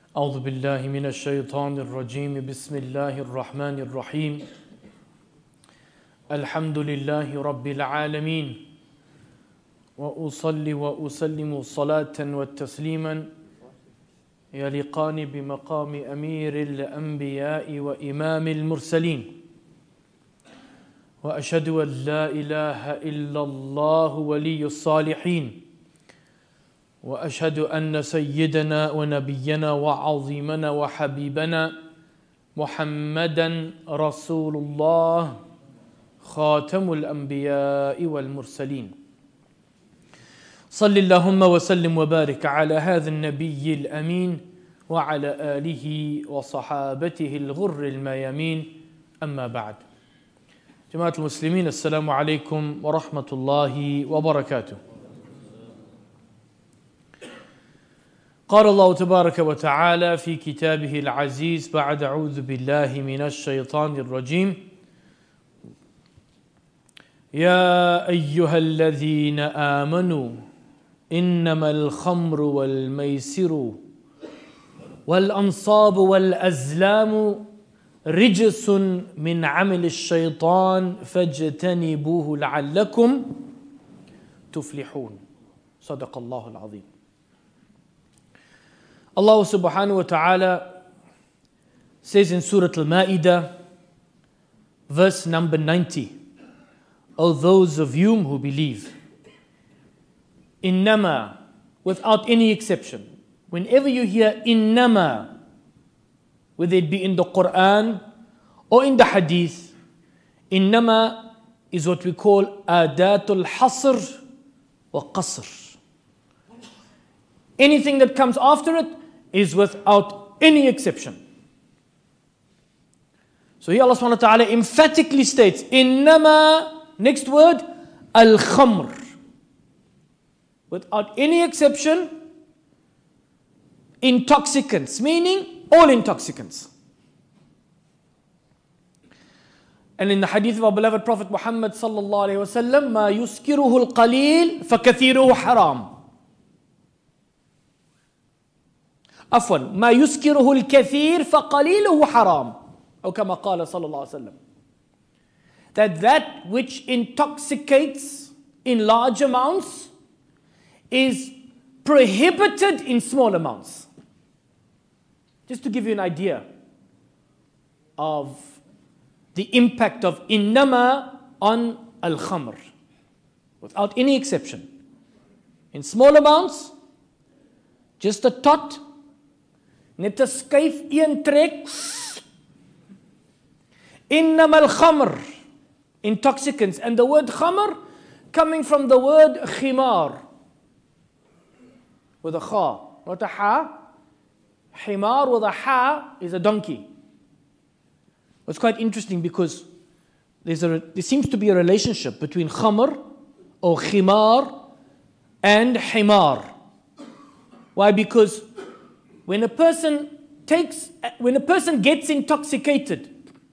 أعوذ بالله من الشيطان الرجيم بسم الله الرحمن الرحيم الحمد لله رب العالمين وأصلي وأسلم صلاة وتسليما يليقان بمقام أمير الأنبياء وإمام المرسلين وأشهد أن لا إله إلا الله ولي الصالحين وأشهد أن سيدنا ونبينا وعظيمنا وحبيبنا محمدا رسول الله خاتم الأنبياء والمرسلين صل اللهم وسلم وبارك على هذا النبي الأمين وعلى آله وصحابته الغر الميامين أما بعد جماعة المسلمين السلام عليكم ورحمة الله وبركاته. قال الله تبارك وتعالى في كتابه العزيز بعد أعوذ بالله من الشيطان الرجيم يا أيها الذين آمنوا إنما الخمر والميسر والأنصاب والأزلام رجس من عمل الشيطان فاجتنبوه لعلكم تفلحون. صدق الله العظيم. Allah subhanahu wa ta'ala says in Surah Al-Ma'idah, verse number 90, O those of you who believe, innama, without any exception, whenever you hear innama, whether it be in the Quran or in the Hadith, innama is what we call adatul hasr wa qasr. Anything that comes after it is without any exception. So here Allah subhanahu wa ta'ala emphatically states, innama, next word, al-khamr. Without any exception, intoxicants, meaning all intoxicants. And in the hadith of our beloved Prophet Muhammad sallallahu alayhi wa sallam, ma yuskiruhu al-qalil fa kathiruhu haram. عفوا ما يسكره الكثير فقليله حرام أو كما قال صلى الله عليه وسلم. That which intoxicates in large amounts is prohibited in small amounts. Just to give you an idea of the impact of innama on al-khamr, without any exception. In small amounts, just a tot, net 'n skuif een trek. Innama al-khamr, intoxicants. And the word khamr coming from the word khimar, with a kha, not a ha. Himar with a ha is a donkey. It's quite interesting because there seems to be a relationship between khamr or khimar and himar. Why? Because when a person gets intoxicated,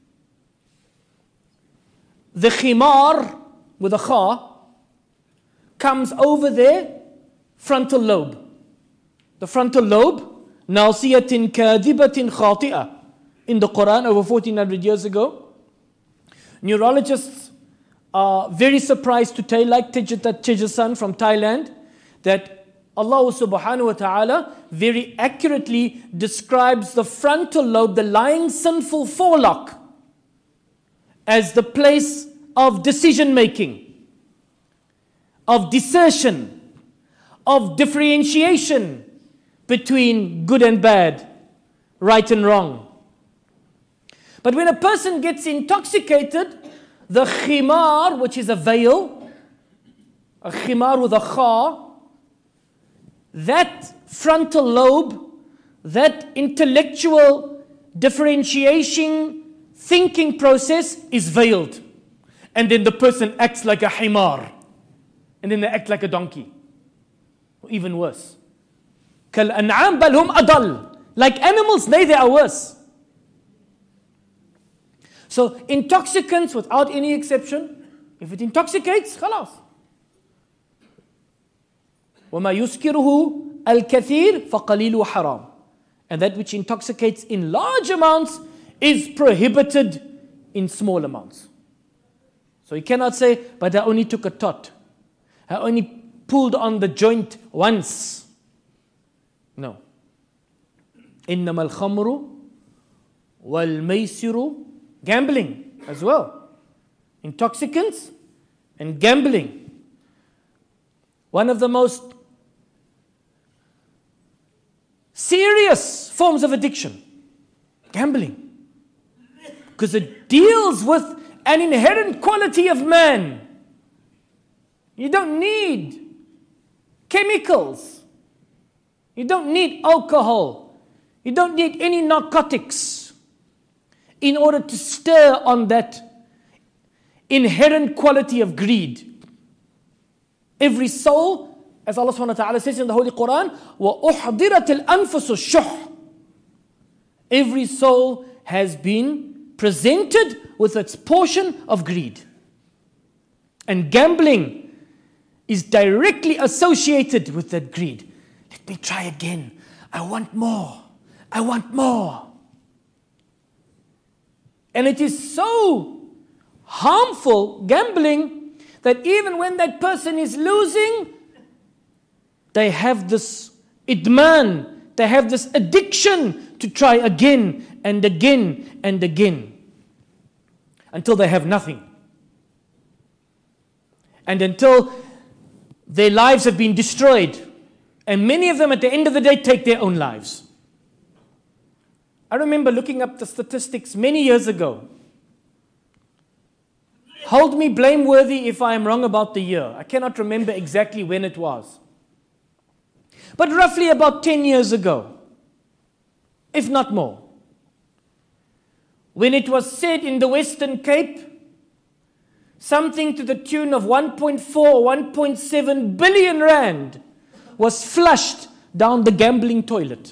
the khimar with a kha comes over their frontal lobe. The frontal lobe, nasiyatin kadibatin khati'ah. In the Quran over 1400 years ago, neurologists are very surprised to tell, like Tejasan from Thailand, that Allah subhanahu wa ta'ala very accurately describes the frontal lobe, the lying sinful forelock, as the place of decision making, of discernment, of differentiation between good and bad, right and wrong. But when a person gets intoxicated, the khimar, which is a veil, a khimar with a kha, that frontal lobe, that intellectual differentiation, thinking process is veiled. And then the person acts like a himar. And then they act like a donkey. Or even worse. كَالْأَنْعَامِ بَلْ هُمْ أَضَلُّ. Like animals, nay, they are worse. So intoxicants, without any exception, if it intoxicates, خلاص. وَمَا يُسْكِرُهُ الْكَثِيرُ فَقَلِيلُ حَرَامٌ. And that which intoxicates in large amounts is prohibited in small amounts. So you cannot say, but I only took a tot. I only pulled on the joint once. No. إِنَّمَا الْخَمْرُ وَالْمَيْسِرُ, gambling as well. Intoxicants and gambling. One of the most serious forms of addiction. Gambling. Because it deals with an inherent quality of man. You don't need chemicals. You don't need alcohol. You don't need any narcotics in order to stir on that inherent quality of greed. Every soul, as Allah subhanahu wa ta'ala says in the Holy Quran, وَأُحْضِرَتِ الْأَنفُسُ الشُّحْ. Every soul has been presented with its portion of greed. And gambling is directly associated with that greed. Let me try again. I want more. I want more. And it is so harmful, gambling, that even when that person is losing, they have this idman, they have this addiction to try again and again and again until they have nothing. And until their lives have been destroyed. And many of them at the end of the day take their own lives. I remember looking up the statistics many years ago. Hold me blameworthy if I am wrong about the year. I cannot remember exactly when it was. But roughly about 10 years ago, if not more, when it was said in the Western Cape, something to the tune of 1.4, 1.7 billion rand was flushed down the gambling toilet.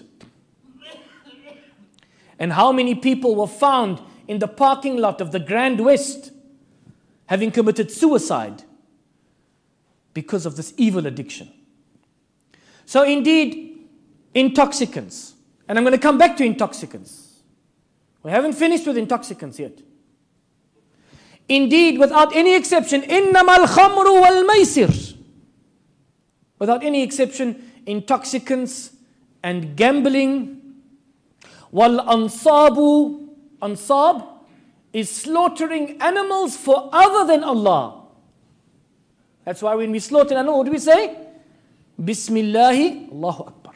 And how many people were found in the parking lot of the Grand West having committed suicide because of this evil addiction. So indeed, intoxicants. And I'm going to come back to intoxicants. We haven't finished with intoxicants yet. Indeed, without any exception, إِنَّمَا الْخَمْرُ وَالْمَيْسِرُ. Without any exception, intoxicants and gambling. وَالْأَنصَابُ. Ansab is slaughtering animals for other than Allah. That's why when we slaughter an animal, what do we say? Bismillahi, Allahu Akbar.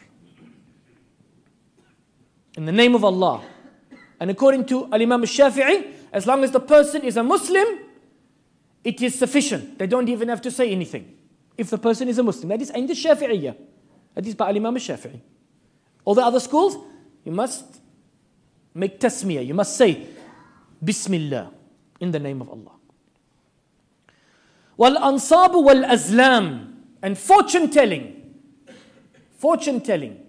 In the name of Allah. And according to Al-Imam al-Shafi'i, as long as the person is a Muslim, it is sufficient. They don't even have to say anything. If the person is a Muslim. That is Ayn al-Shafi'iyya. That is by Al-Imam al-Shafi'i. All the other schools, you must make tasmiyah. You must say Bismillah in the name of Allah. وَالْأَنصَابُ وَالْأَزْلَامُ. And fortune telling. Fortune telling.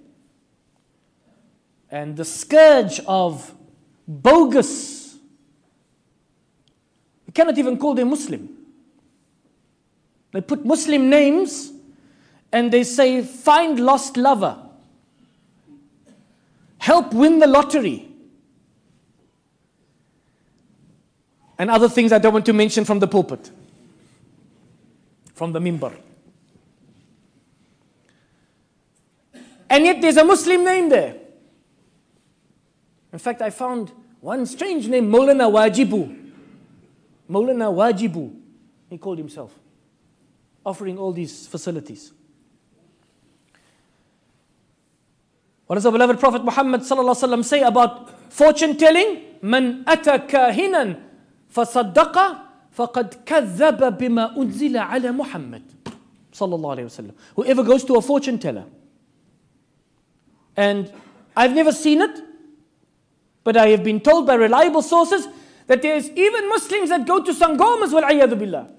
And the scourge of bogus. You cannot even call them Muslim. They put Muslim names and they say, find lost lover. Help win the lottery. And other things I don't want to mention from the pulpit. From the mimbar. And yet there's a Muslim name there. In fact, I found one strange name, Maulana Wajibu. Maulana Wajibu, he called himself, offering all these facilities. What does the beloved Prophet Muhammad sallallahu alaihi wasallam say about fortune telling? Man ata kahinan fasaddaqa faqad kadhaba bima unzila ala Muhammad sallallahu alaihi wasallam. Whoever goes to a fortune teller, and I've never seen it, but I have been told by reliable sources that there's even Muslims that go to sangomas, wal-'iyadhu billah.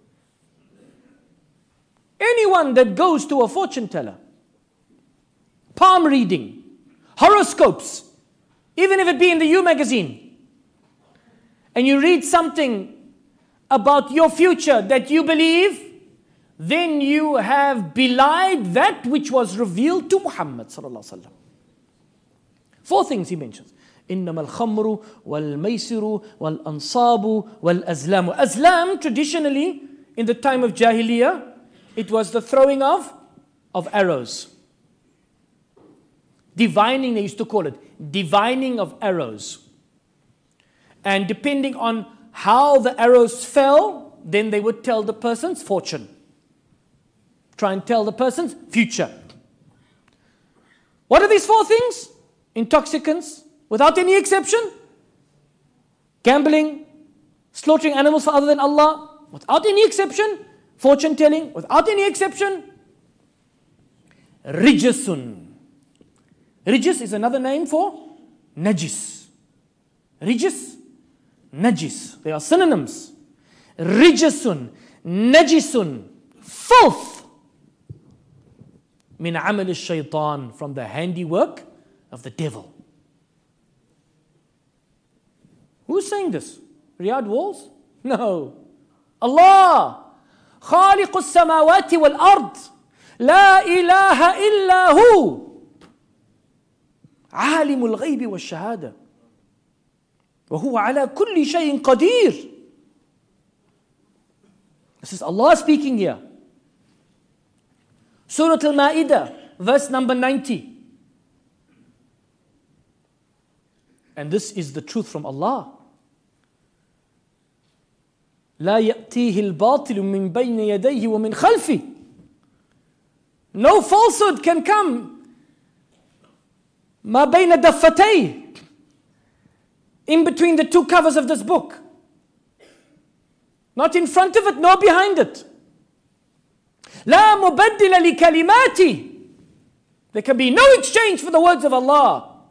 Anyone that goes to a fortune teller, palm reading, horoscopes, even if it be in the You magazine, and you read something about your future that you believe, then you have belied that which was revealed to Muhammad sallallahu alaihi wasallam. 4 things he mentions. إِنَّمَا الْخَمْرُ وَالْمَيْسِرُ وَالْأَنصَابُ وَالْأَزْلَامُ. Azlam, traditionally, in the time of Jahiliyyah, it was the throwing of arrows. Divining, they used to call it. Divining of arrows. And depending on how the arrows fell, then they would tell the person's fortune. Try and tell the person's future. What are these 4 things? Intoxicants, without any exception. Gambling, slaughtering animals for other than Allah, without any exception. Fortune telling, without any exception. Rijasun. Rijis is another name for najis. Rijis, najis. They are synonyms. Rijasun, najisun, filth. Min amal al-shaytan, from the handiwork of the devil. Who's saying this? Riyadh Walls? No. Allah. خالق السماوات والأرض. لا إله إلا هو. عالم الغيب والشهادة. وهو على كل شيء قدير. This is Allah speaking here. Surah Al-Ma'idah, verse number 90. And this is the truth from Allah. لا يأتيه الباطل من بين يديه ومن خلفه. No falsehood can come ما بين دفتيه, in between the 2 covers of this book. Not in front of it, nor behind it. لا مبدل لكلماتي. There can be no exchange for the words of Allah.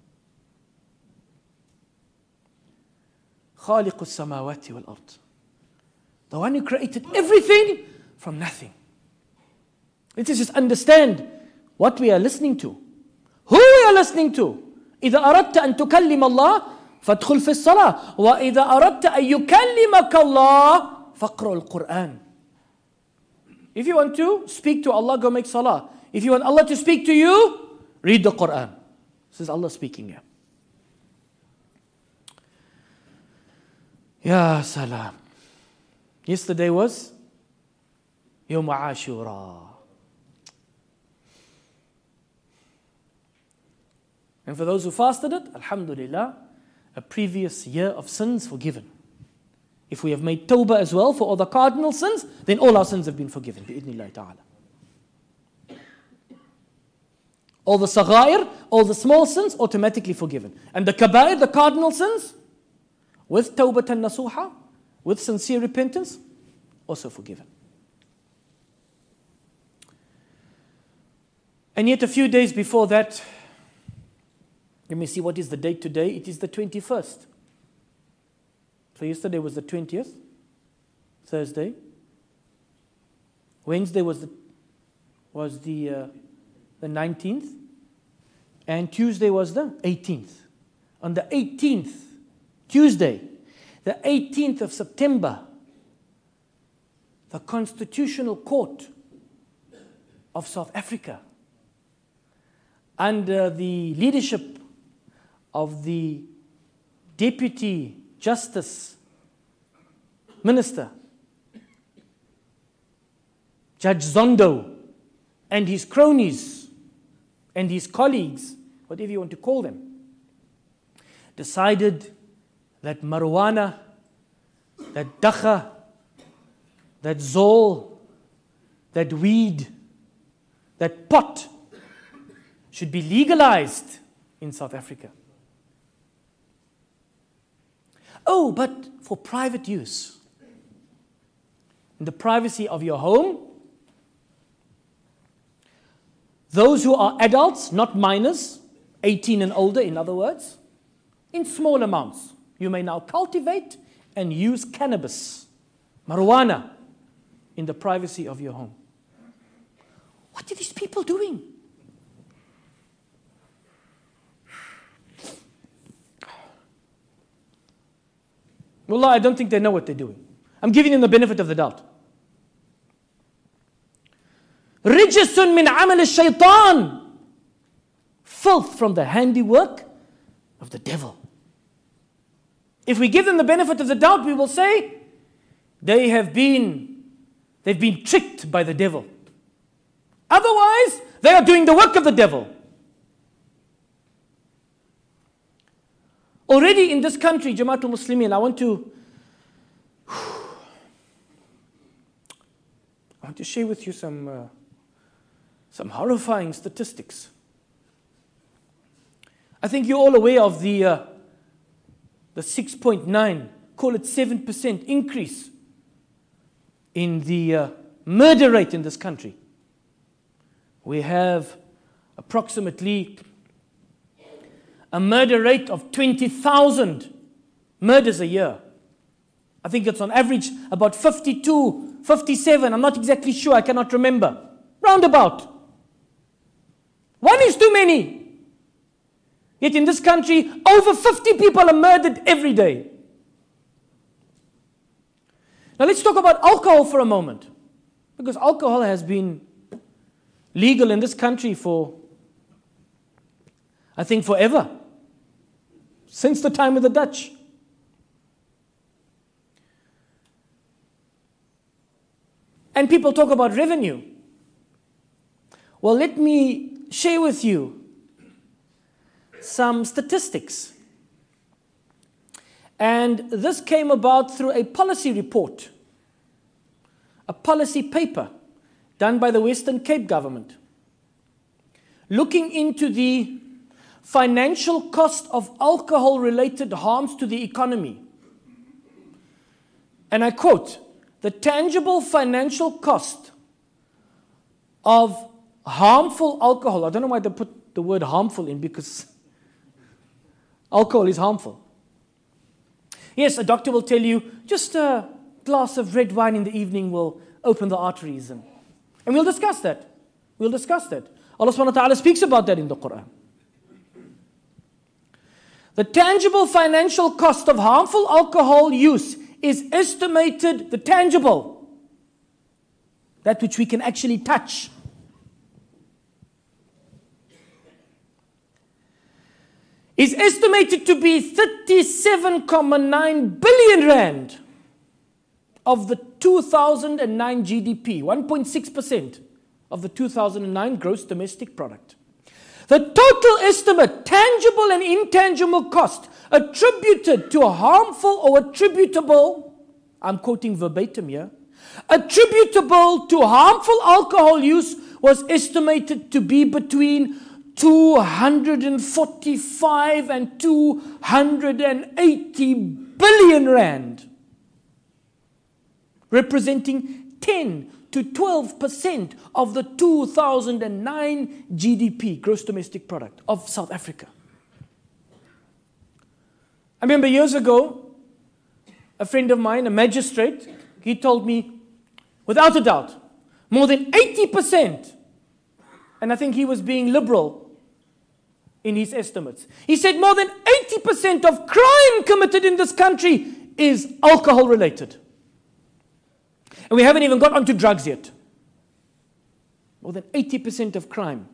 خالق السماوات والأرض. The one who created everything from nothing. Let us just understand what we are listening to. Who we are listening to. إذا أردت أن تكلم الله فادخل في الصلاة. وإذا أردت أن يكلمك الله فاقرأ القرآن. If you want to speak to Allah, go make salah. If you want Allah to speak to you, read the Quran. This is Allah speaking here. Ya salam. Yesterday was Yawm Ashura. And for those who fasted it, alhamdulillah, a previous year of sins forgiven. If we have made tawbah as well for all the cardinal sins, then all our sins have been forgiven. Bi-idhnillahi ta'ala. All the saghair, all the small sins, automatically forgiven. And the kabair, the cardinal sins, with tawbatan nasuha, with sincere repentance, also forgiven. And yet a few days before that, let me see, what is the date today? It is the 21st. So yesterday was the 20th, Thursday. Wednesday was the 19th, and Tuesday was the 18th. On the 18th, Tuesday, the 18th of September, the Constitutional Court of South Africa, under the leadership of the Deputy Justice Minister, Judge Zondo, and his cronies, and his colleagues, whatever you want to call them, decided that marijuana, that dakha, that zol, that weed, that pot should be legalized in South Africa. Oh, but for private use, in the privacy of your home. Those who are adults, not minors, 18 and older, in other words, in small amounts, you may now cultivate and use cannabis, marijuana, in the privacy of your home. What are these people doing? Wallah, I don't think they know what they're doing. I'm giving them the benefit of the doubt. Rijasun min amal al-shaytan. Filth from the handiwork of the devil. If we give them the benefit of the doubt, we will say they've been tricked by the devil. Otherwise, they are doing the work of the devil. Already in this country, Jamaatul Muslimin, I want to share with you some horrifying statistics. I think you're all aware of the 6.9, call it 7% increase in the murder rate in this country. We have approximately a murder rate of 20,000 murders a year. I think it's on average about 52, 57. I'm not exactly sure. I cannot remember. Roundabout. One is too many. Yet in this country, over 50 people are murdered every day. Now let's talk about alcohol for a moment. Because alcohol has been legal in this country for, I think, forever. Since the time of the Dutch. And people talk about revenue. Well, let me share with you some statistics. And this came about through a policy report, a policy paper done by the Western Cape government, looking into the financial cost of alcohol-related harms to the economy. And I quote, the tangible financial cost of harmful alcohol. I don't know why they put the word harmful in, because alcohol is harmful. Yes, a doctor will tell you, just a glass of red wine in the evening will open the arteries. And we'll discuss that. We'll discuss that. Allah subhanahu wa ta'ala speaks about that in the Quran. The tangible financial cost of harmful alcohol use is estimated, the tangible, that which we can actually touch, is estimated to be 37.9 billion rand of the 2009 GDP, 1.6% of the 2009 gross domestic product. The total estimate, tangible and intangible cost attributed to harmful or attributable, I'm quoting verbatim here, attributable to harmful alcohol use was estimated to be between 245 and 280 billion rand, representing 10 to 12% of the 2009 GDP, gross domestic product, of South Africa. I remember years ago, a friend of mine, a magistrate, he told me, without a doubt, more than 80%, and I think he was being liberal in his estimates. He said more than 80% of crime committed in this country is alcohol related. And we haven't even got onto drugs yet. More than 80% of crime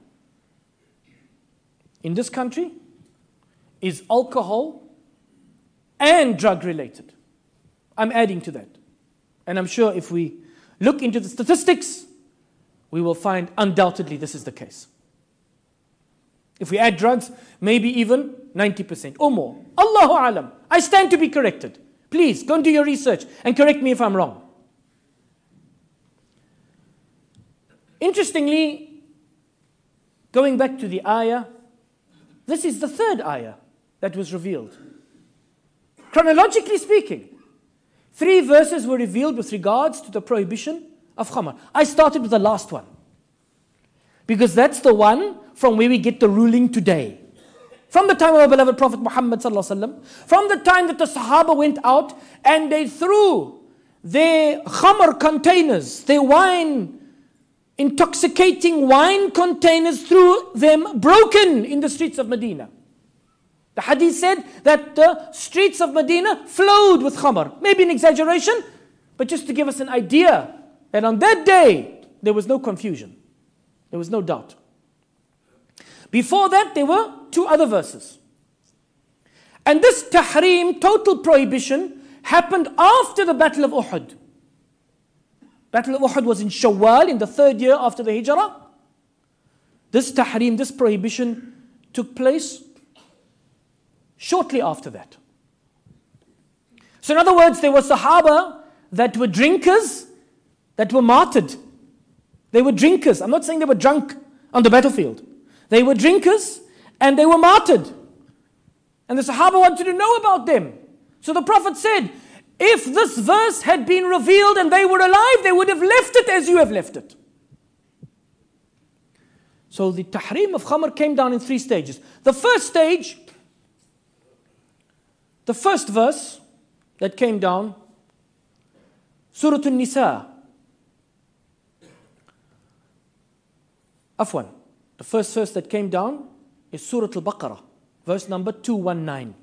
in this country is alcohol and drug related. I'm adding to that. And I'm sure if we look into the statistics, we will find undoubtedly this is the case. If we add drugs, maybe even 90% or more. Allahu alam. I stand to be corrected. Please, go and do your research and correct me if I'm wrong. Interestingly, going back to the ayah, this is the third ayah that was revealed. Chronologically speaking, 3 verses were revealed with regards to the prohibition of khamr. I started with the last one, because that's the one from where we get the ruling today. From the time of our beloved Prophet Muhammad sallallahu alaihi wasallam, from the time that the Sahaba went out and they threw their khamr containers, their wine, intoxicating wine containers, threw them broken in the streets of Medina. The hadith said that the streets of Medina flowed with khamr. Maybe an exaggeration, but just to give us an idea that on that day there was no confusion. There was no doubt. Before that, there were 2 other verses. And this tahreem, total prohibition, happened after the Battle of Uhud. Battle of Uhud was in Shawwal, in the 3rd year after the Hijrah. This tahreem, this prohibition took place shortly after that. So in other words, there were Sahaba that were drinkers that were martyred. They were drinkers. I'm not saying they were drunk on the battlefield. They were drinkers and they were martyred. And the Sahaba wanted to know about them. So the Prophet said, if this verse had been revealed and they were alive, they would have left it as you have left it. So the tahreem of khamr came down in 3 stages. The first stage, the first verse that came down, Surah An-Nisa. Afwan, the first verse that came down is Surah Al-Baqarah, verse number 219.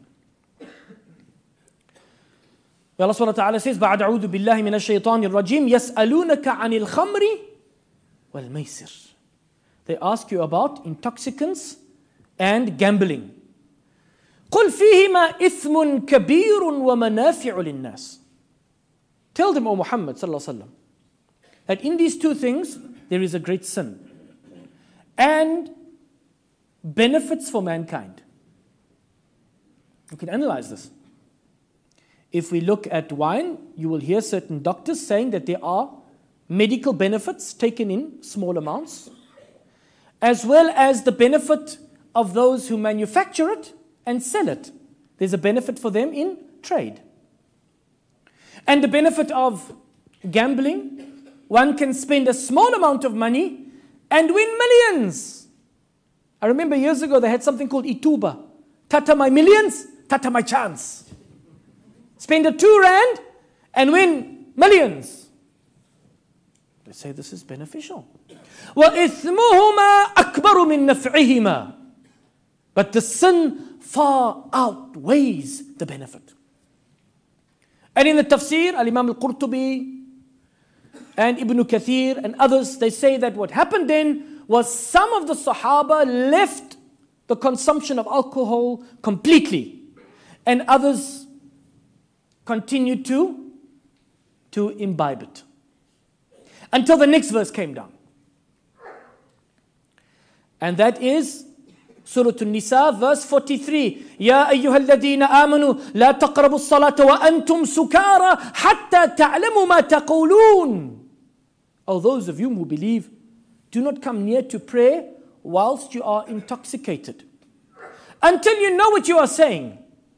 Allah subhanahu wa ta'ala says, بَعْدَ أَعُوذُ بِاللَّهِ مِنَ الشَّيْطَانِ الرَّجِيمِ يَسْأَلُونَكَ عَنِ الْخَمْرِ وَالْمَيْسِرِ. They ask you about intoxicants and gambling. قُلْ فِيهِمَا إِثْمٌ كَبِيرٌ وَمَنَافِعُ لِلنَّاسِ. Tell them, O Muhammad sallallahu alaihi wasallam, that in these 2 things there is a great sin and benefits for mankind. You can analyze this. If we look at wine, you will hear certain doctors saying that there are medical benefits taken in small amounts, as well as the benefit of those who manufacture it and sell it. There's a benefit for them in trade. And the benefit of gambling, one can spend a small amount of money and win millions. I remember years ago they had something called Ituba. Tata my millions, tata my chance. Spend a 2 rand and win millions. They say this is beneficial. وَإِثْمُهُمَا أَكْبَرُ مِنْ نَفْعِهِمَا. But the sin far outweighs the benefit. And in the tafsir, Al-Imam Al-Qurtubi and Ibn Kathir and others, they say that what happened then was some of the Sahaba left the consumption of alcohol completely, and others continued to imbibe it. Until the next verse came down. And that is Surah An-Nisa, verse 43. يَا أَيُّهَا الَّذِينَ آمَنُوا لَا تَقْرَبُوا الصَّلَاةَ وَأَنْتُمْ سُكَارَى حَتَّى تَعْلَمُوا مَا تَقُولُونَ. O those of you who believe, do not come near to prayer whilst you are intoxicated, until you know what you are saying.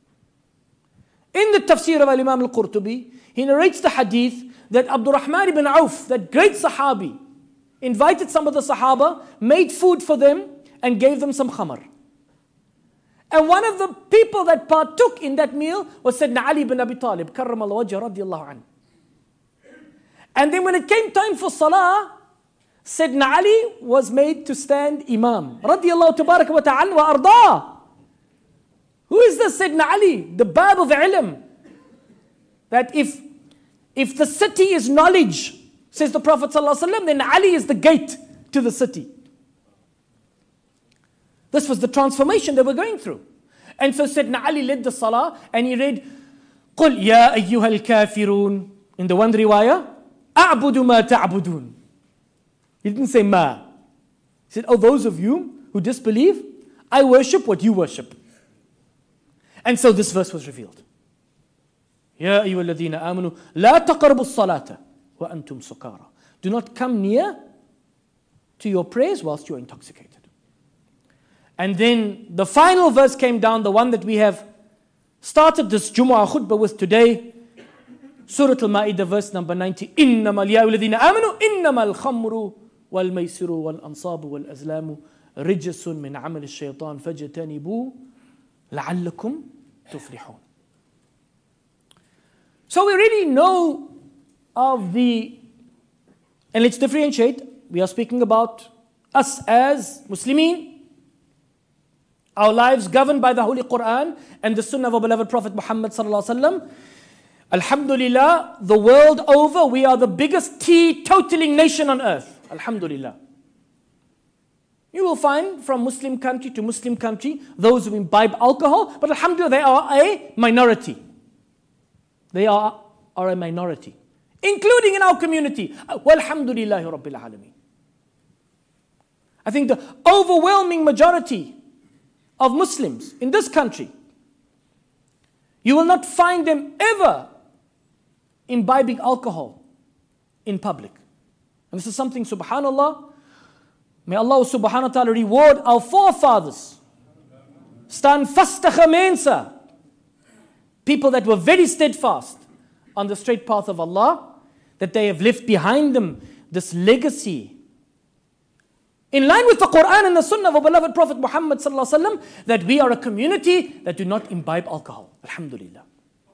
In the tafsir of Imam Al-Qurtubi, he narrates the hadith that Abdurrahman ibn Auf, that great Sahabi, invited some of the Sahaba, made food for them, and gave them some khamr. And one of the people that partook in that meal was Sayyidina Ali ibn Abi Talib, karramallahu wajha radiyallahu anhu. And then when it came time for salah, Sayyidina Ali was made to stand imam, radiyallahu tabarak wa ta'ala wa ardah. Who is this Sayyidina Ali? The bab of ilm. That if the city is knowledge, says the Prophet ﷺ, then Ali is the gate to the city. This was the transformation they were going through. And so Sayyidina Ali led the salah and he read, قُلْ يَا أَيُّهَا الْكَافِرُونَ. In the one riwayah, أَعْبُدُ مَا تَعْبُدُونَ. He didn't say ma. He said, oh, those of you who disbelieve, I worship what you worship. And so this verse was revealed. يَا أَيُّهَا الَّذِينَ آمَنُوا لَا تَقْرَبُوا الصَّلَاةَ وَأَنْتُمْ سُكَارَى. Do not come near to your prayers whilst you are intoxicated. And then the final verse came down, the one that we have started this Jumu'ah khutbah with today. Surah Al-Ma'idah, verse number 90. إِنَّمَا الْيَاءُ الَّذِينَ آمَنُوا إِنَّمَا الْخَمْرُ وَالْمَيْسِرُ وَالْأَنصَابُ وَالْأَزْلَامُ رِجْسٌ مِّنْ عَمَلِ الشَّيْطَانِ فَاجْتَنِبُوهُ لَعَلَّكُمْ تُفْلِحُونَ. So we really know of and let's differentiate. We are speaking about us as Muslimin, our lives governed by the Holy Quran and the Sunnah of our beloved Prophet Muhammad sallallahu alaihi wasallam. Alhamdulillah, the world over, we are the biggest teetotaling nation on earth. Alhamdulillah. You will find from Muslim country to Muslim country those who imbibe alcohol, but alhamdulillah, they are a minority. They are a minority, including in our community. Walhamdulillahi Rabbil Alameen. I think the overwhelming majority of Muslims in this country, you will not find them ever imbibing alcohol in public. And this is something, subhanallah, may Allah subhanahu wa ta'ala reward our forefathers. Staan vastige mense. People that were very steadfast on the straight path of Allah, that they have left behind them this legacy in line with the Quran and the Sunnah of our beloved Prophet Muhammad sallallahu alaihi wasallam, that we are a community that do not imbibe alcohol. Alhamdulillah.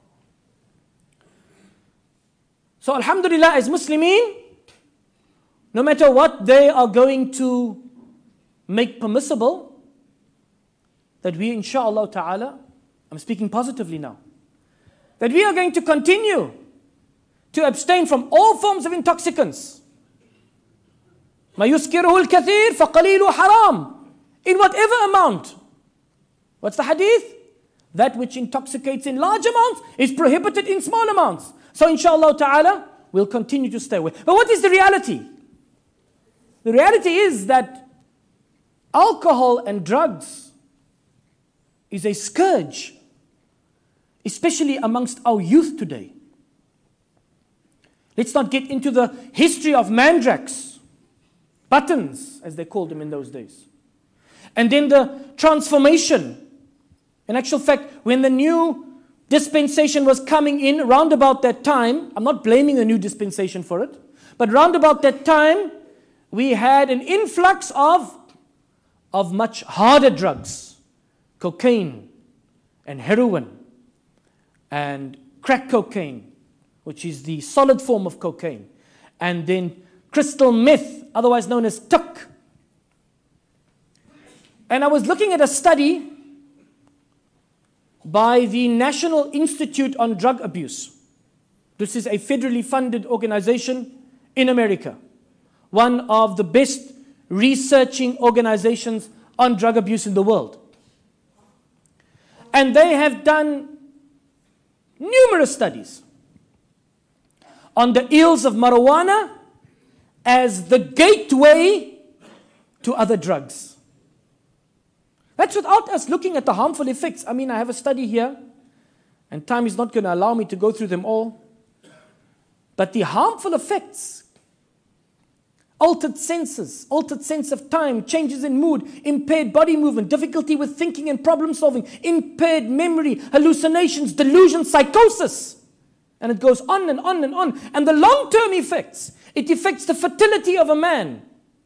So alhamdulillah, as Muslimin, no matter what they are going to make permissible, that we inshaAllah ta'ala, I'm speaking positively now, that we are going to continue to abstain from all forms of intoxicants. مَا يُسْكِرُهُ الْكَثِيرُ فَقَلِيلُ حَرَامٌ. In whatever amount. What's the hadith? That which intoxicates in large amounts is prohibited in small amounts. So inshallah ta'ala, we'll continue to stay away. But what is the reality? The reality is that alcohol and drugs is a scourge, especially amongst our youth today. Let's not get into the history of mandrax, buttons, as they called them in those days. And then the transformation. In actual fact, when the new dispensation was coming in, round about that time, I'm not blaming the new dispensation for it, but round about that time, we had an influx of much harder drugs. Cocaine and heroin and crack cocaine, which is the solid form of cocaine. And then crystal meth, otherwise known as tuk. And I was looking at a study by the National Institute on Drug Abuse. This is a federally funded organization in America. One of the best researching organizations on drug abuse in the world. And they have done numerous studies on the ills of marijuana as the gateway to other drugs. That's without us looking at the harmful effects. I mean, I have a study here, and time is not going to allow me to go through them all. But the harmful effects, altered senses, altered sense of time, changes in mood, impaired body movement, difficulty with thinking and problem solving, impaired memory, hallucinations, delusions, psychosis. And it goes on and on and on. And the long-term effects, it affects the fertility of a man.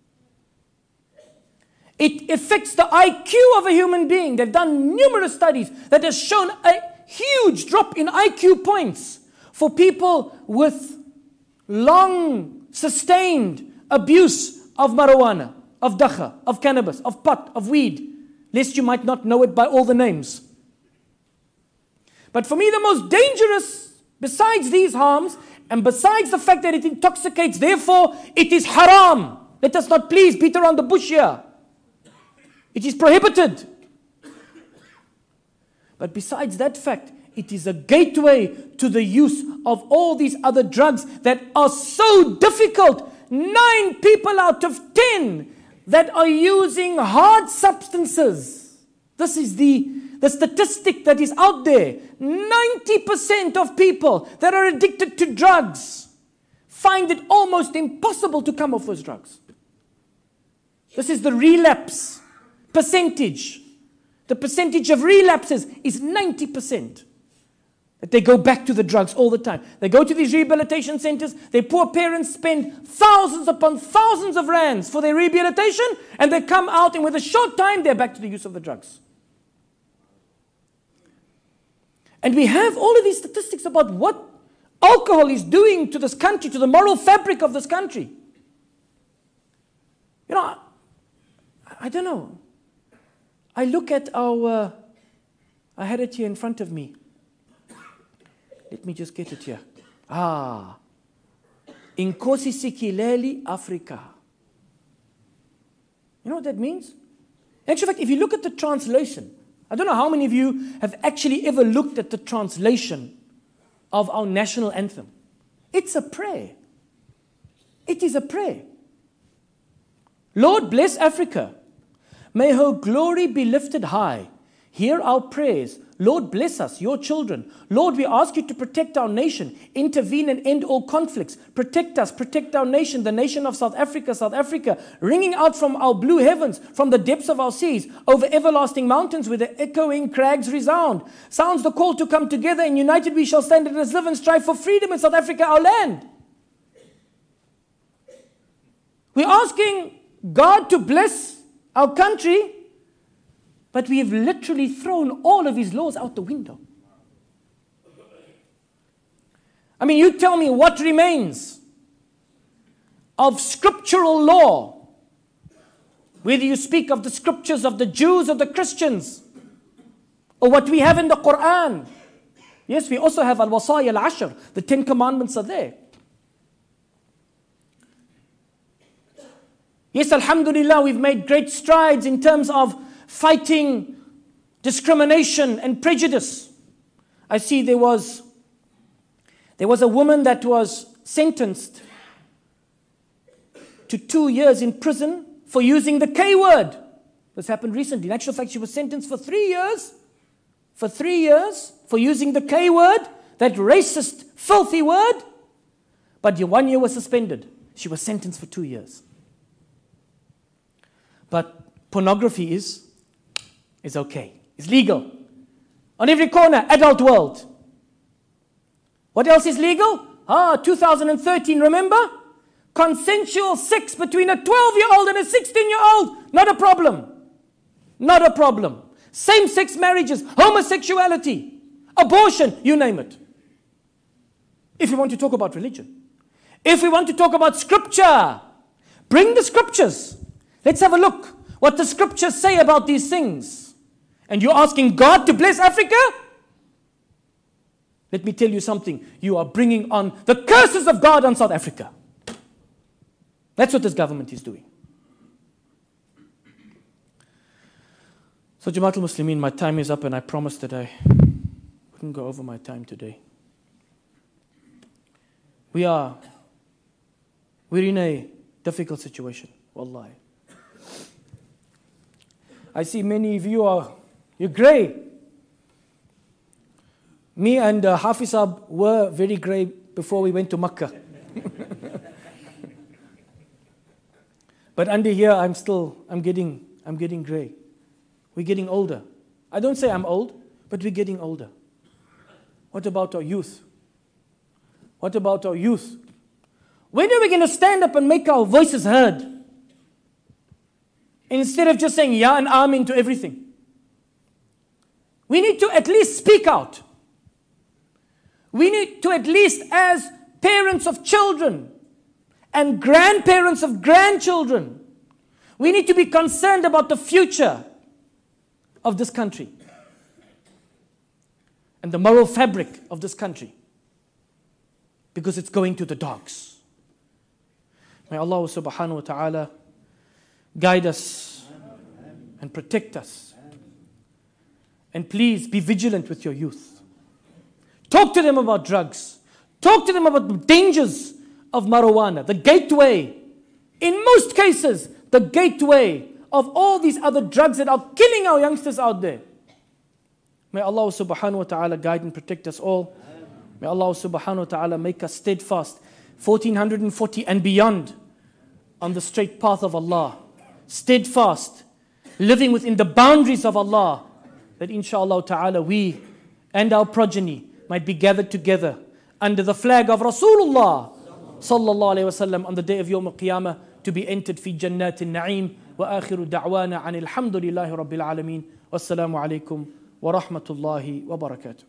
It affects the IQ of a human being. They've done numerous studies that has shown a huge drop in IQ points for people with long, sustained abuse of marijuana, of dakha, of cannabis, of pot, of weed, lest you might not know it by all the names. But for me, the most dangerous, besides these harms, and besides the fact that it intoxicates, therefore it is haram. Let us not please beat around the bush here. It is prohibited. But besides that fact, it is a gateway to the use of all these other drugs that are so difficult. 9 people out of 10 that are using hard substances. This is the statistic that is out there. 90% of people that are addicted to drugs find it almost impossible to come off those drugs. This is the relapse percentage. The percentage of relapses is 90%. That they go back to the drugs all the time. They go to these rehabilitation centers. Their poor parents spend thousands upon thousands of rands for their rehabilitation, and they come out, and with a short time, they're back to the use of the drugs. And we have all of these statistics about what alcohol is doing to this country, to the moral fabric of this country. You know, I don't know. I look at I had it here in front of me. Let me just get it here. Inkosi Sikileli, Africa. You know what that means? In actual fact, if you look at the translation, I don't know how many of you have actually ever looked at the translation of our national anthem. It's a prayer. It is a prayer. Lord, bless Africa. May her glory be lifted high. Hear our prayers. Lord, bless us, your children. Lord, we ask you to protect our nation, intervene and end all conflicts. Protect us, protect our nation, the nation of South Africa, ringing out from our blue heavens, from the depths of our seas, over everlasting mountains where the echoing crags resound. Sounds the call to come together, and united we shall stand, and let us live and strive for freedom in South Africa, our land. We're asking God to bless our country, but we have literally thrown all of His laws out the window. I mean, you tell me what remains of scriptural law, whether you speak of the scriptures of the Jews or the Christians, or what we have in the Quran. Yes, we also have Al-Wasaya Al-Ashr, the 10 Commandments are there. Yes, Alhamdulillah, we've made great strides in terms of fighting discrimination and prejudice. I see there was a woman that was sentenced to 2 years in prison for using the K word. This happened recently. In actual fact, she was sentenced for 3 years. For 3 years for using the K word, that racist, filthy word. But 1 year was suspended. She was sentenced for 2 years. But pornography is okay. It's legal. On every corner, adult world. What else is legal? 2013, remember? Consensual sex between a 12-year-old and a 16-year-old. Not a problem. Not a problem. Same-sex marriages, homosexuality, abortion, you name it. If we want to talk about religion. If we want to talk about scripture, bring the scriptures. Let's have a look what the scriptures say about these things. And you're asking God to bless Africa? Let me tell you something. You are bringing on the curses of God on South Africa. That's what this government is doing. So Jamaat al-Muslimin, my time is up, and I promised that I wouldn't go over my time today. We're in a difficult situation. Wallahi. I see many of you're grey. Me and Hafiz Saab were very grey before we went to Makkah. But under here, I'm getting grey. We're getting older. I don't say I'm old, but we're getting older. What about our youth? What about our youth? When are we going to stand up and make our voices heard? Instead of just saying ya and amin to everything. We need to at least speak out. We need to at least, as parents of children and grandparents of grandchildren, we need to be concerned about the future of this country and the moral fabric of this country, because it's going to the dogs. May Allah subhanahu wa ta'ala guide us and protect us. And please be vigilant with your youth. Talk to them about drugs. Talk to them about the dangers of marijuana, the gateway. In most cases, the gateway of all these other drugs that are killing our youngsters out there. May Allah subhanahu wa ta'ala guide and protect us all. May Allah subhanahu wa ta'ala make us steadfast, 1440 and beyond, on the straight path of Allah. Steadfast, living within the boundaries of Allah, that inshallah ta'ala we and our progeny might be gathered together under the flag of Rasulullah sallallahu alayhi wa sallam on the day of Yawm al-Qiyamah, to be entered fi Jannat al-Na'im. Wa akhiru da'wana anil hamdulillahi rabbil alameen. Wassalamu alaykum wa rahmatullahi wa barakatuh.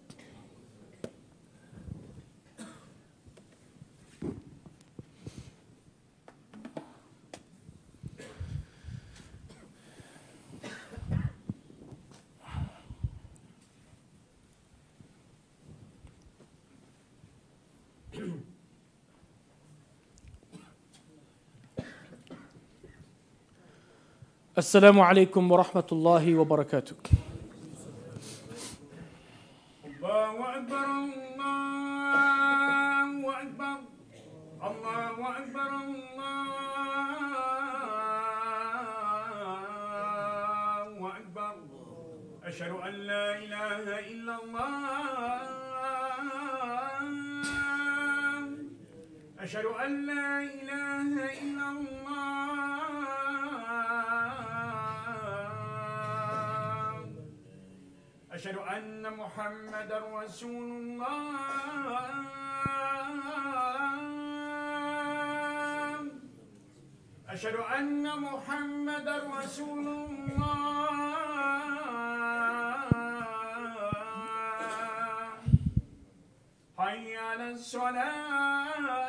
السلام عليكم ورحمة الله وبركاته. الله أكبر الله أكبر الله أكبر الله أكبر أشهد أن لا إله إلا الله أشهد أن لا إله إلا الله أشهد أن محمدا رسول الله أشهد أن محمدا رسول الله حي على الصلاة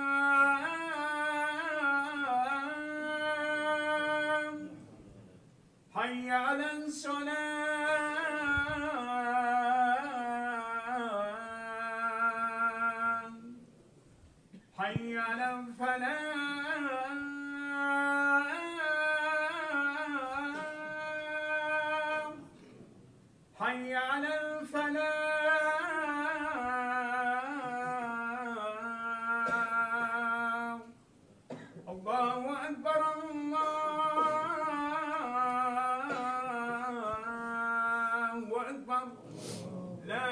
حي على الصلاة حي على الفلاح حي على الفلاح الله أكبر الله أكبر لا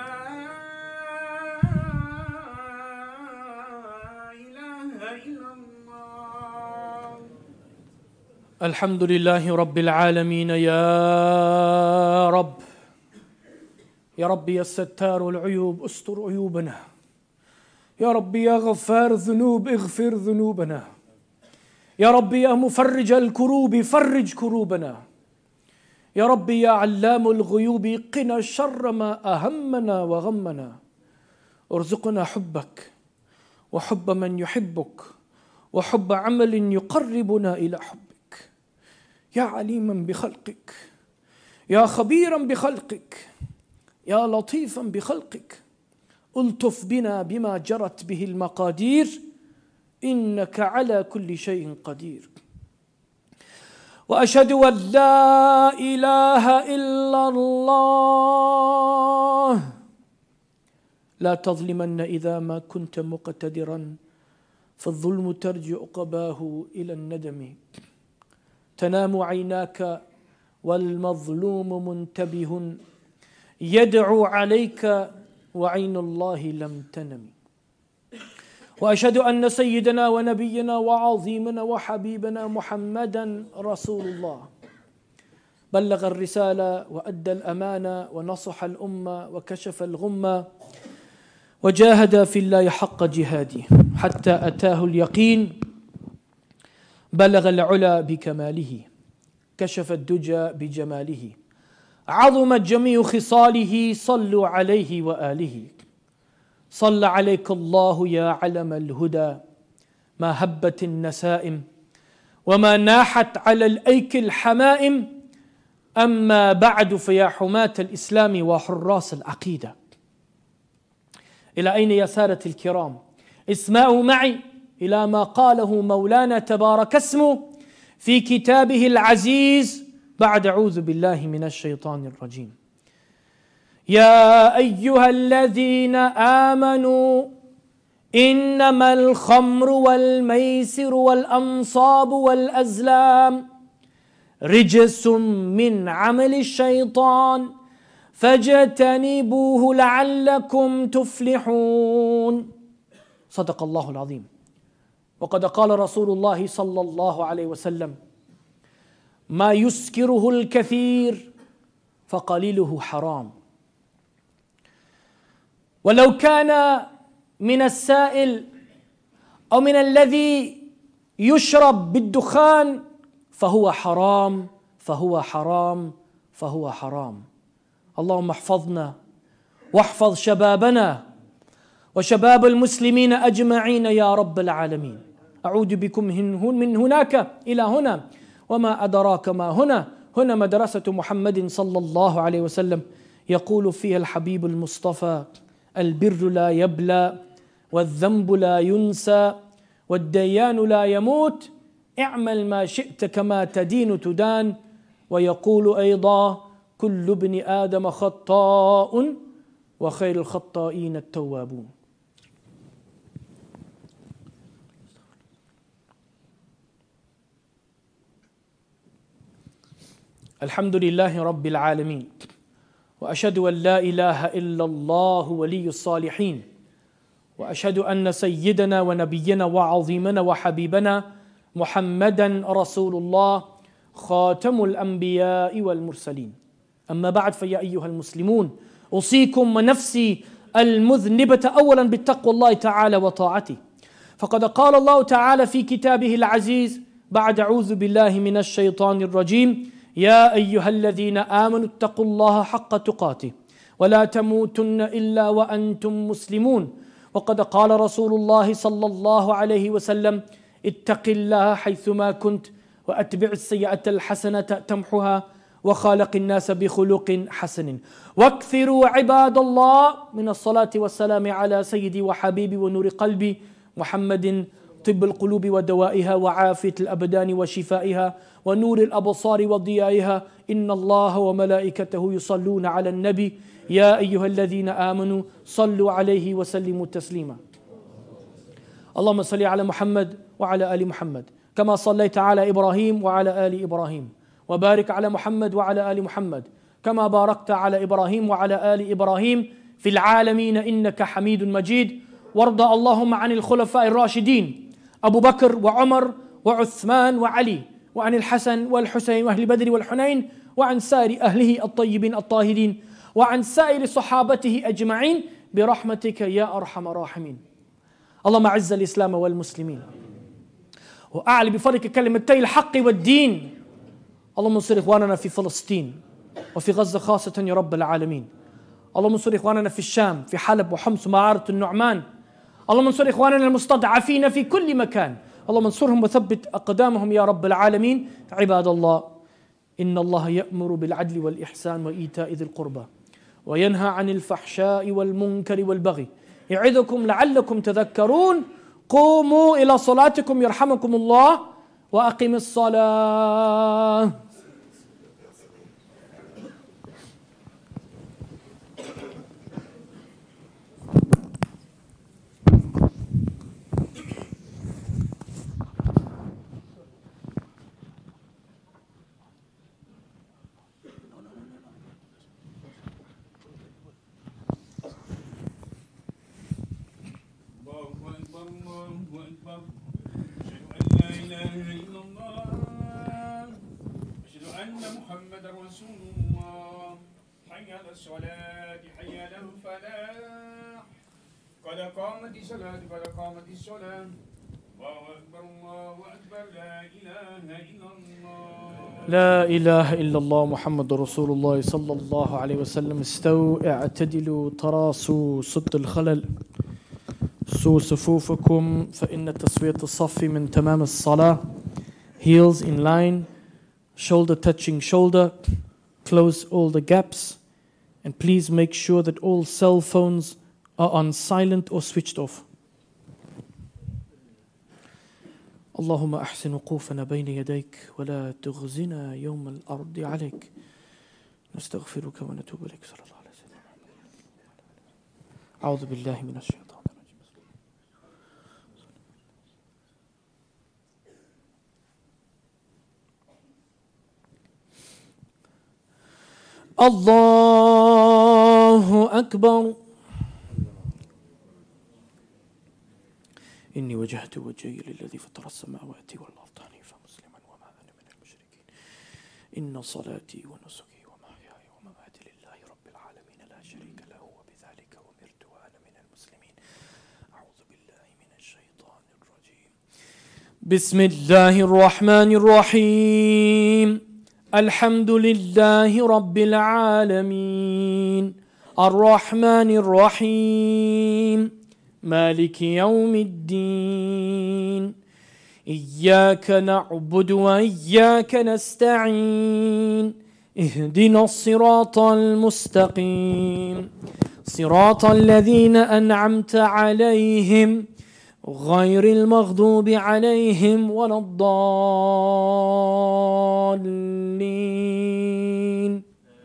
إله إلا الله. الحمد لله رب العالمين. يا رب يا رب يا ستار العيوب استر عيوبنا، يا رب يا غفار الذنوب اغفر ذنوبنا، يا رب يا مفرج الكروب فرج كروبنا، يا رب يا علام الغيوب قنا شر ما أهمنا وغمنا، ارزقنا حبك وحب من يحبك وحب عمل يقربنا إلى حبك، يا عليما بخلقك، يا خبيرا بخلقك، يا لطيفا بخلقك، الطف بنا بما جرت به المقادير إنك على كل شيء قدير. وأشهد أن لا إله إلا الله. لا تظلمن إذا ما كنت مقتدرا، فالظلم ترجع عقباه إلى الندم. تنام عيناك والمظلوم منتبه، يدعو عليك وعين الله لم تنم. وأشهد أن سيدنا ونبينا وعظيمنا وحبيبنا محمدا رسول الله، بلغ الرسالة وأدى الأمانة ونصح الأمة وكشف الغمة وجاهد في الله حق جهاده حتى أتاه اليقين، بلغ العلا بكماله، كشف الدجى بجماله، عظمت جميع خصاله، صلوا عليه وآله. صلى عليك الله يا علم الهدى، ما هبت النسائم وما ناحت على الأيك الحمائم. أما بعد فيا حماة الإسلام وحراس العقيدة، إلى أين يا سادة الكرام؟ اسمعوا معي إلى ما قاله مولانا تبارك اسمه في كتابه العزيز بعد أعوذ بالله من الشيطان الرجيم. يا أيها الذين آمنوا إنما الخمر والميسر والأنصاب والأزلام رجس من عمل الشيطان فاجتنبوه لعلكم تفلحون. صدق الله العظيم. وقد قال رسول الله صلى الله عليه وسلم: ما يسكره الكثير فقليله حرام. ولو كان من السائل أو من الذي يشرب بالدخان فهو حرام فهو حرام فهو حرام. اللهم احفظنا واحفظ شبابنا وشباب المسلمين أجمعين يا رب العالمين. أعود بكم من هناك إلى هنا، وما أدراك ما هنا. هنا مدرسة محمد صلى الله عليه وسلم، يقول فيها الحبيب المصطفى: البر لا يبلى والذنب لا ينسى والديان لا يموت اعمل ما شئت كما تدين تدان. ويقول أيضا كل ابن آدم خطاء وخير الخطائين التوابون. الحمد لله رب العالمين، وأشهد أن لا إله إلا الله ولي الصالحين، وأشهد أن سيدنا ونبينا وعظيمنا وحبيبنا محمدا رسول الله خاتم الأنبياء والمرسلين. أما بعد، فيا أيها المسلمون، أوصيكم ونفسي المذنبة أولا بالتقوى الله تعالى وطاعته. فقد قال الله تعالى في كتابه العزيز بعد أعوذ بالله من الشيطان الرجيم: يا أيها الذين آمنوا اتقوا الله حق تقاته ولا تموتن إلا وأنتم مسلمون. وقد قال رسول الله صلى الله عليه وسلم: اتق الله حيثما كنت وأتبع السيئة الحسنة تمحها وخالق الناس بخلق حسن. واكثروا عباد الله من الصلاة والسلام على سيدي وحبيبي ونور قلبي محمد، طب القلوب ودوائها وعافية الأبدان وشفائها ونور الأبصار وضيائها. إن الله وملائكته يصلون على النبي يا أيها الذين آمنوا صلوا عليه وسلموا تسليما. اللهم صل على محمد وعلى آل محمد كما صليت على إبراهيم وعلى آل إبراهيم، وبارك على محمد وعلى آل محمد كما باركت على إبراهيم وعلى آل إبراهيم في العالمين إنك حميد مجيد. وارض اللهم عن الخلفاء الراشدين أبو بكر وعمر وعثمان وعلي، وعن الحسن والحسين وأهل بدر والحنين، وعن سائر أهله الطيبين الطاهرين، وعن سائر صحابته أجمعين برحمتك يا أرحم الراحمين. اللهم أعز الإسلام والمسلمين وأعلي بفضلك كلمتي الحق والدين. اللهم انصر إخواننا في فلسطين وفي غزة خاصة يا رب العالمين. اللهم انصر إخواننا في الشام في حلب وحمص ومعارة النعمان. اللهم انصر إخواننا المستضعفين في كل مكان. اللهم انصرهم وثبت أقدامهم يا رب العالمين. عباد الله، إن الله يأمر بالعدل والإحسان وإيتاء ذي القربى وينهى عن الفحشاء والمنكر والبغي يعظكم لعلكم تذكرون. قوموا إلى صلاتكم يرحمكم الله وأقم الصلاة. قد قامت الصلاة قد قامت الصلاة. الله أكبر الله أكبر. لا إله إلا الله لا إله إلا الله محمد رسول الله صلى الله عليه وسلم. استووا اعتدلوا تراصوا سد الخلل سووا صفوفكم فإن تسوية الصف من تمام الصلاة. Heels in line, shoulder touching shoulder, close all the gaps, and please make sure that all cell phones are on silent or switched off. اللهم أحسن وقوفنا بين يديك ولا تخزنا يوم الأرض عليك. نستغفرك ونتوب إليك. صلى الله عليه وسلم. أعوذ بالله من الشيطان الرجيم. الله أكبر. إني وجهت وجهي للذي فطر السماوات والأرض حنيفا مسلما وما أنا من المشركين. إن صلاتي ونسكي ومحياي ومماتي لله رب العالمين لا شريك له وبذلك أمرت وأنا من المسلمين. أعوذ بالله من الشيطان الرجيم. بسم الله الرحمن الرحيم. الحمد لله رب العالمين الرحمن الرحيم مالك يوم الدين. إياك نعبد وإياك نستعين. اهدنا الصراط المستقيم صراط الذين أنعمت عليهم غير المغضوب عليهم ولا الضالين.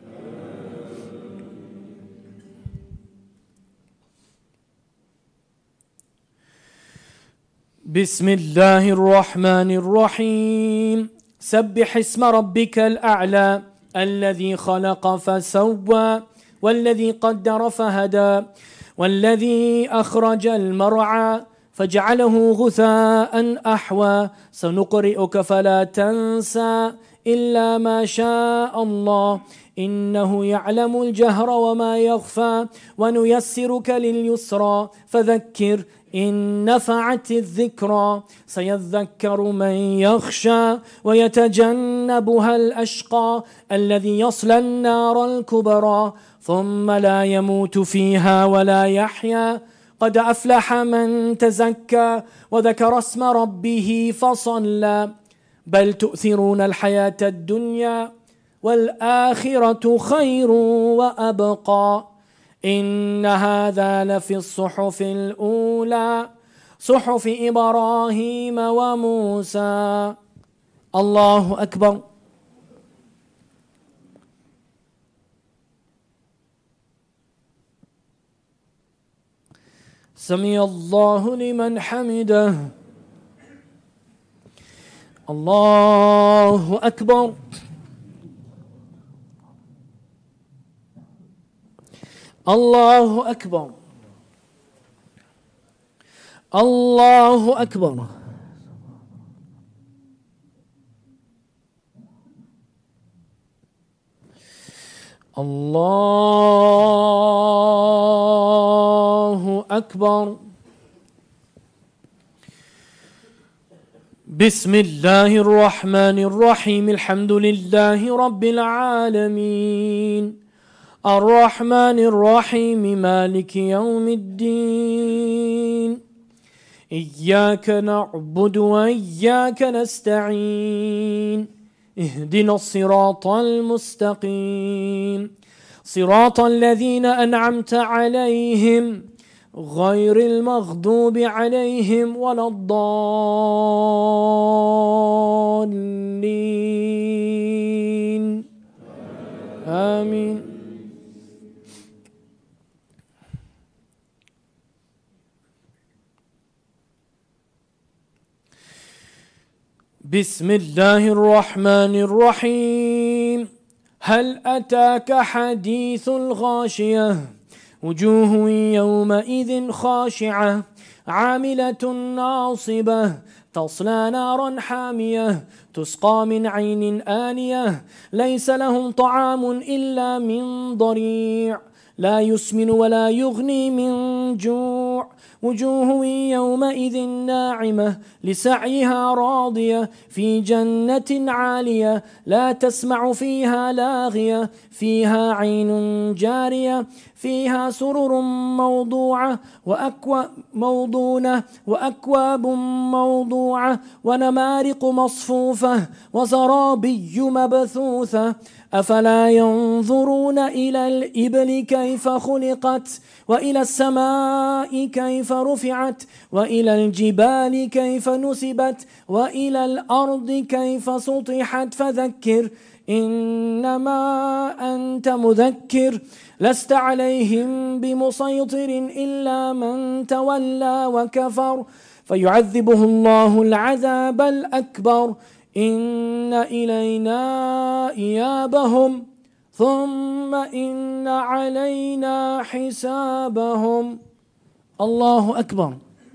بسم الله الرحمن الرحيم. سبح اسم ربك الأعلى الذي خلق فسوى والذي قدر فهدى والذي أخرج المرعى فجعله غثاء أحوى سنقرئك فلا تنسى إلا ما شاء الله إنه يعلم الجهر وما يخفى ونيسرك لليسرى فذكر إن نفعت الذكرى سيذكر من يخشى ويتجنبها الأشقى الذي يصلى النار الكبرى ثم لا يموت فيها ولا يحيا قد أفلح من تزكى وذكر اسم ربه فصلى بل تؤثرون الحياة الدنيا والآخرة خير وأبقى إن هذا لفي الصحف الأولى صحف إبراهيم وموسى. الله أكبر. سمع الله لمن حمده. الله أكبر. الله أكبر. الله أكبر. الله أكبر. بسم الله الرحمن الرحيم. الحمد لله رب العالمين الرحمن الرحيم مالك يوم الدين إياك نعبد وإياك نستعين اهدنا الصراط المستقيم صراط الذين أنعمت عليهم غير المغضوب عليهم ولا الضالين آمين. بسم الله الرحمن الرحيم. هل أتاك حديث الغاشية وجوه يومئذ خاشعة عاملة ناصبة تصلى نارا حامية تسقى من عين آنية ليس لهم طعام إلا من ضريع لا يسمن ولا يغني من جوع وجوه يومئذ ناعمة لسعيها راضية في جنة عالية لا تسمع فيها لاغية فيها عين جارية فيها سرر موضوعة وأكواب موضوعة ونمارق مصفوفة وزرابي مبثوثة أفلا ينظرون إلى الإبل كيف خلقت وإلى السماء كيف رفعت وإلى الجبال كيف نسبت وإلى الأرض كيف سطحت فذكر إنما أنت مذكر لست عليهم بمسيطر إلا من تولى وكفر فيعذبه الله العذاب الأكبر إن إلينا إيابهم ثم إن علينا حسابهم. الله أكبر.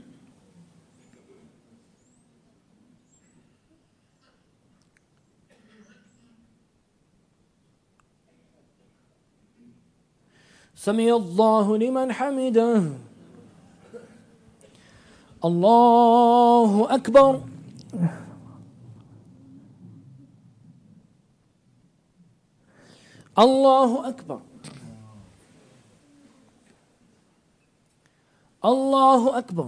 سمع الله لمن حمده. الله أكبر. الله أكبر. الله أكبر.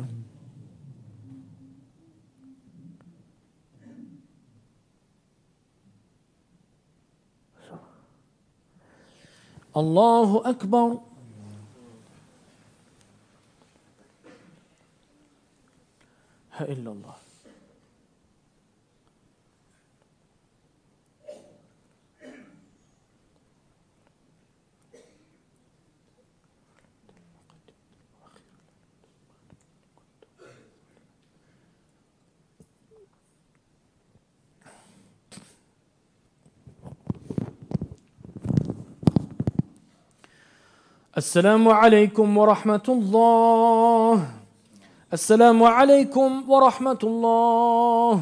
الله أكبر. إلا الله. السلام عليكم ورحمة الله. السلام عليكم ورحمة الله.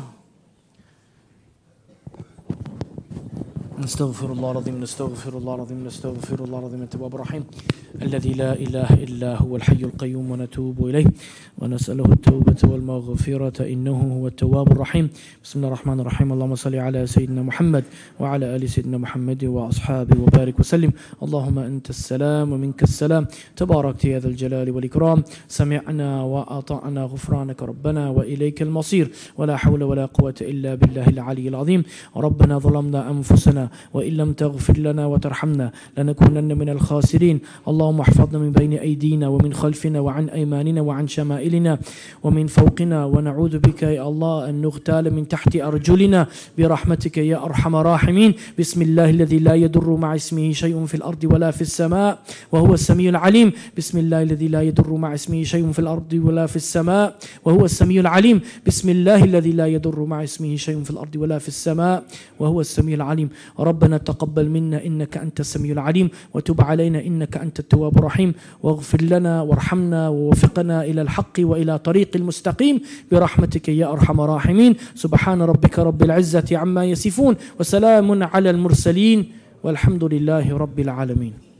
نستغفر الله العظيم، نستغفر الله العظيم، نستغفر الله العظيم التواب الرحيم الذي لا إله إلا هو الحي القيوم، ونتوب إليه ونسأله التوبة والمغفرة إنه هو التواب الرحيم. بسم الله الرحمن الرحيم. اللهم صل على سيدنا محمد وعلى آل سيدنا محمد وأصحابه وبارك وسلم. اللهم أنت السلام ومنك السلام، تباركت يا ذا الجلال والإكرام. سمعنا وأطعنا غفرانك ربنا وإليك المصير، ولا حول ولا قوة إلا بالله العلي العظيم. ربنا ظلمنا أنفسنا وإن لم تغفر لنا وترحمنا لنكونن من الخاسرين. اللهم احفظنا من بين أيدينا ومن خلفنا وعن أيماننا وعن شمائلنا ومن فوقنا، ونعوذ بك يا الله أن نغتال من تحت أرجلنا برحمتك يا أرحم الراحمين. بسم الله الذي لا يضر مع اسمه شيء في الأرض ولا في السماء وهو السميع العليم. بسم الله الذي لا يضر مع اسمه شيء في الأرض ولا في السماء وهو السميع العليم. بسم الله الذي لا يضر مع اسمه شيء في الأرض ولا في السماء وهو السميع العليم. ربنا تقبل منا إنك أنت السميع العليم، وتب علينا إنك أنت التواب الرحيم، واغفر لنا وارحمنا ووفقنا إلى الحق وإلى طريق المستقيم برحمتك يا أرحم الراحمين. سبحان ربك رب العزة عما يصفون، وسلام على المرسلين، والحمد لله رب العالمين.